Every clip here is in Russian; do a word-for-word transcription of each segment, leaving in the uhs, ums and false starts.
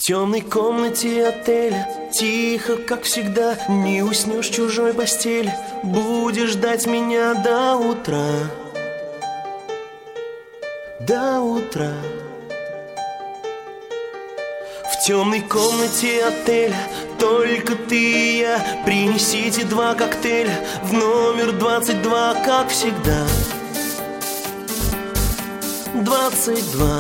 темной комнате отеля тихо, как всегда, не уснешь в чужой постели. Будешь ждать меня до утра, до утра. В темной комнате отеля только ты и я. Принесите два коктейля в номер двадцать два, как всегда. Двадцать два.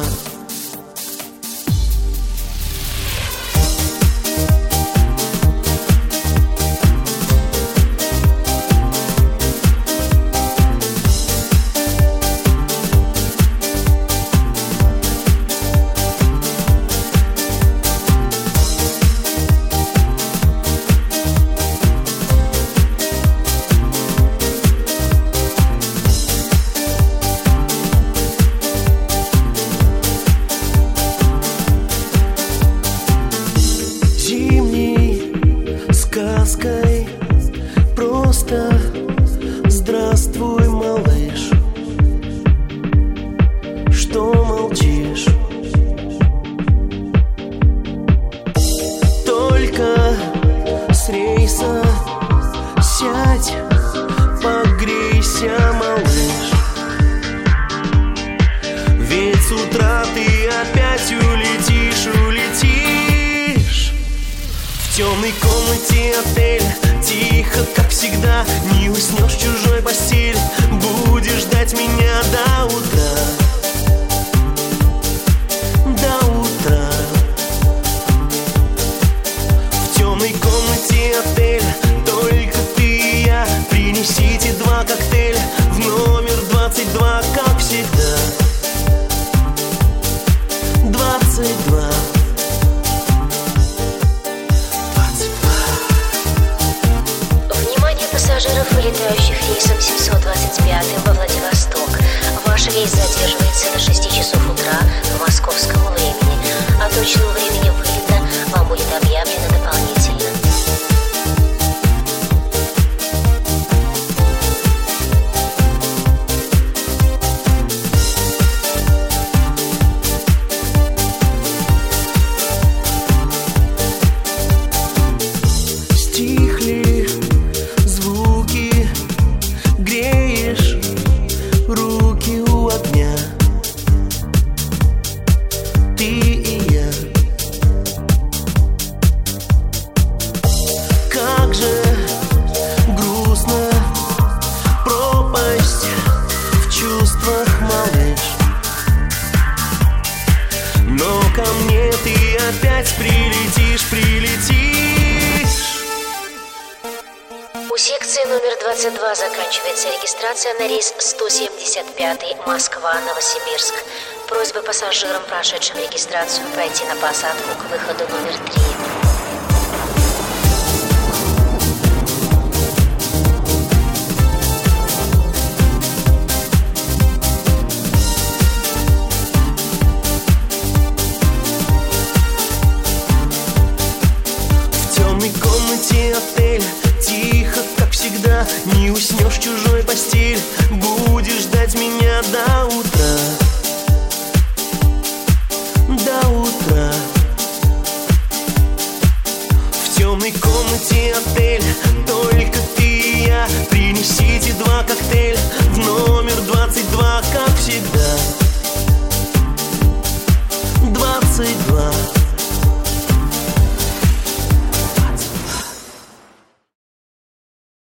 Просто здравствуй, малыш. Что молчишь? Только с рейса сядь, погрейся, малыш. Ведь с утра ты опять улетишь, улетишь. В темной комнате отеля тихо, как всегда, не уснешь в чужой постели. Будешь ждать меня до утра, до утра. В темной комнате отеля только ты и я. Принесите два коктейля в номер двадцать два, как всегда. Двадцать два. Пассажиров, вылетающих рейсом семьсот двадцать пять во Владивосток. Ваш рейс задерживается до шести часов утра по московскому времени. О точном времени вылета вам будет объявлено дополнительно. Руки у огня, ты и я. Как же грустно, пропасть в чувствах, малыш. Но ко мне ты опять прилетишь, прилетишь. У секции номер двадцать два заканчивается регистрация на рейс сто семьдесят пять Москва-Новосибирск. Просьба пассажирам, прошедшим регистрацию, пройти на посадку к выходу номер три. В темной комнате отеля тихо, как всегда, не уснешь в чужой постели. Будешь ждать меня до утра, до утра. В темной комнате отеля